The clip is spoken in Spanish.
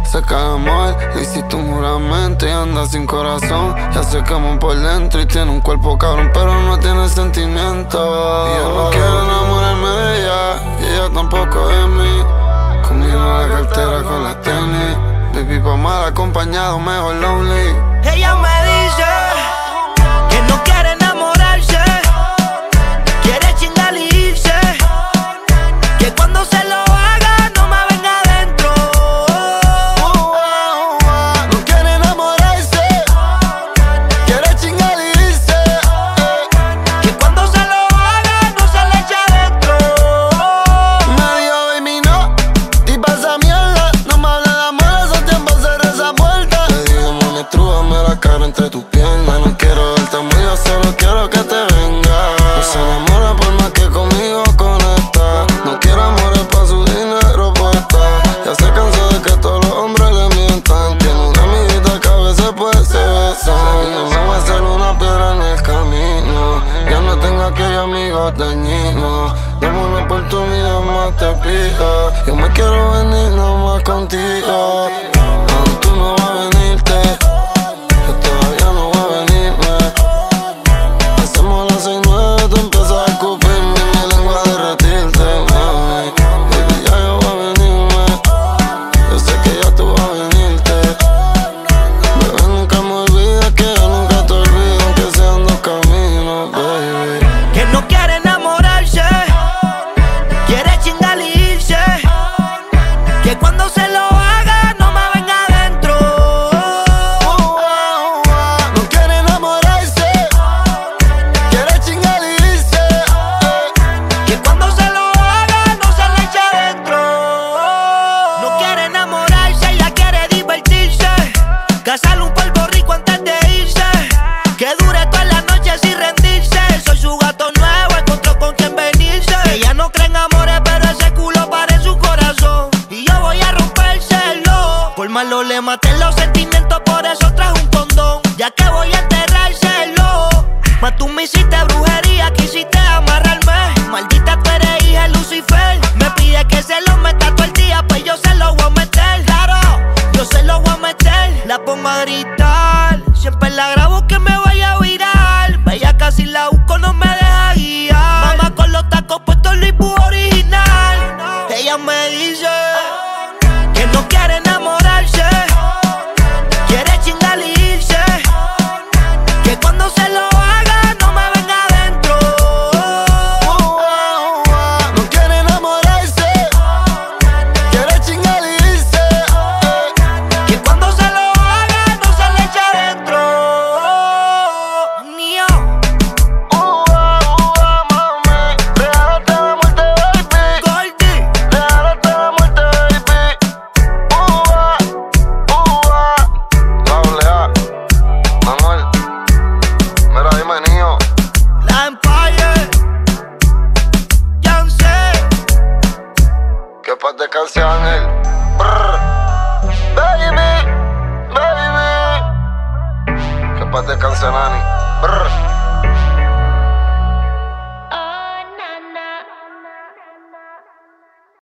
Se cae amor, le hiciste un juramento y anda sin corazón. Ya se quemó por dentro y tiene un cuerpo cabrón, pero no tiene sentimiento. Y yo no quiero enamorarme de ella, y ella tampoco de mí. Conmigo la cartera con las tenis. Baby, pa' mal acompañado, mejor lonely. Ella me dice que no quiere enamorarse, quiere chingar y irse, que cuando se lo haga no me venga adentro. No quiere enamorarse, quiere chingar y irse, que cuando se lo haga no se le eche adentro. me dijo baby no, tipa esa mierda. No me hable de amor, esos tiempos cerré esa puerta. Le dije mami, estrújame la cara entre tus piernas. No quiero verte muy, yo solo quiero que te venga. No se enamora por más que conmigo conecta. No quiere amores pa' su dinero puesta. Ya se cansó de que todos los hombres le mientan. Tiene una amiguita que a veces pues se besan. Y yo me voy a hacer una piedra en el camino. Ya no tengo aquellos amigos dañinos. Dame una oportunidad más, te pido. Yo me quiero venir nomás contigo. No, tú no vas a venirte. Yo todavía no voy a venirme. Hacemos las 6-9, tú empiezas a escupirme y mi lengua a derretirte, mami. Baby, ya yo voy a venirme. Yo sé que ya tú vas a venirte. Bebé, nunca me olvides que yo nunca te olvido, aunque sean dos caminos, baby. Que no quiere enamorarse, quiere chingar y irse, que cuando se lo haga no me venga adentro. No quiere enamorarse, quiere chingar y irse, Que cuando se lo haga no se le eche adentro. No quiere enamorarse, ella quiere divertirse, cazarle un polvo rico antes de irse, que dure toda la noche sin rendirse. Soy su gato nuevo, encontró con quien venirse. Ella no cree en amores, pero ese culo parece su corazón, y yo voy a rompérselo. Por malo le maté los sentimientos, por eso traje un condón, ya que voy a enterrárselo. Mas tú me hiciste brujería, quisiste amarrarme. Maldita, tú eres hija de Lucifer. Me pide que se lo meta todo el día, pues yo se lo voy a meter. Claro, yo se lo voy a meter. La pongo a gritar, siempre la grabo que me vaya a virar. Bella casi la busco, no me deja guiar. Mamá con los tacos puestos, Louis Vuitton original. Ella me dice que no quiere enamorarse, quiere chingar y irse, que cuando se lo haga no me venga adentro. no quiere enamorarse, quiere chingar y irse, Que cuando se lo haga no se le eche adentro. Nio. mami, regálate la muerte, baby. Goldie. Regálate la muerte, baby. Doble A, Manuel. Mira, dime, niño. La Empire. Young Que paz descanse, Ángel. Brr. Baby, baby. Que paz descanse, Nani. Brr.